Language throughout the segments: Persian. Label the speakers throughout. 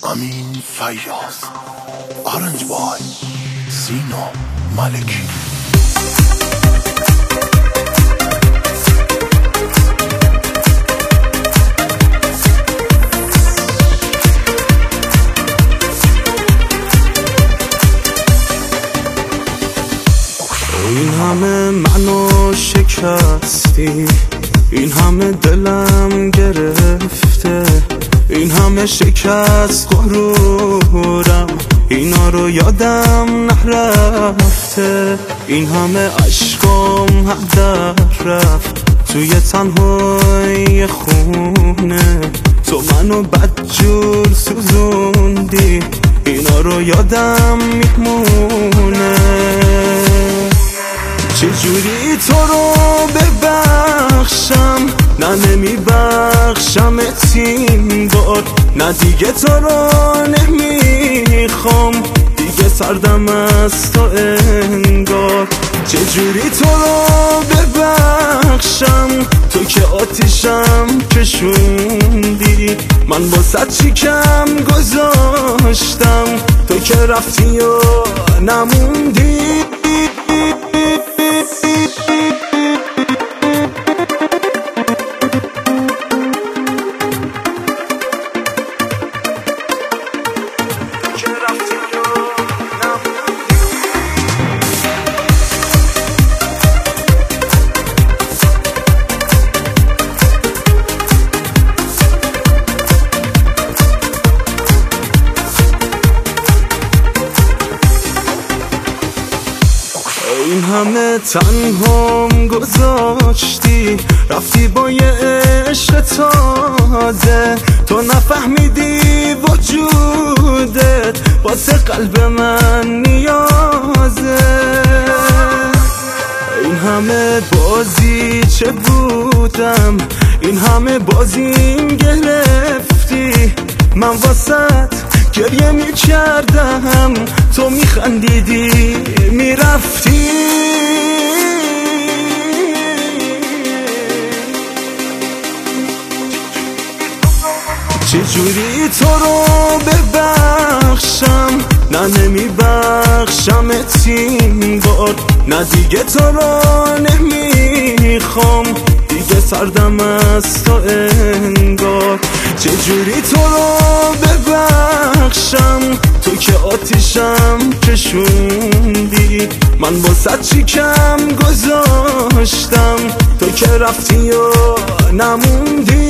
Speaker 1: امین فیاض، آرنج بای، سینا ملکی.
Speaker 2: این همه منو شکستی، این همه دلم گرفته، این همه شکست غرورم، اینا رو یادم نرفته، این همه عشقم هدر رفت توی تنهای خونه، تو منو بدجور سوزوندی، اینا رو یادم میمونه. چجوری تو رو ببخشم، نه نمیبخشم این بار، نه دیگه تو رو نمیخوام، دیگه سردم از تو انگار. چجوری تو رو ببخشم، تو که آتیشم کشوندی، من باست چی کم گذاشتم، تو که رفتی و نموندی. این همه تنهام گذاشتی، رفتی با یه عشق تازه، تو نفهمیدی وجودت واسه قلب من نیازه. این همه بازی چه بودم، این همه بازیم گرفتی، من واسط گریه میکردم، تو میخندیدی میرفتی. چجوری تو رو ببخشم، نه نمیبخشم این بار، نه دیگه تو رو نمیخوام، دیگه سردم از تو انگار. چجوری تو رو ببخشم، تو که آتیشم کشوندی، من باست چی کم گذاشتم، تو که رفتی و نموندی.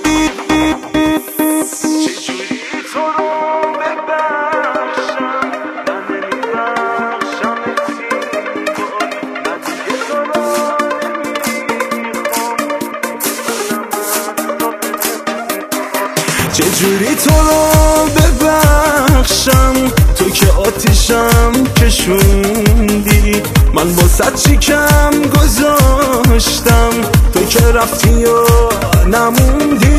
Speaker 2: چجوری تو رو ببخشم، تو که آتیشم کشوندی، من باست چی کم گذاشتم، تو که رفتی و نموندی.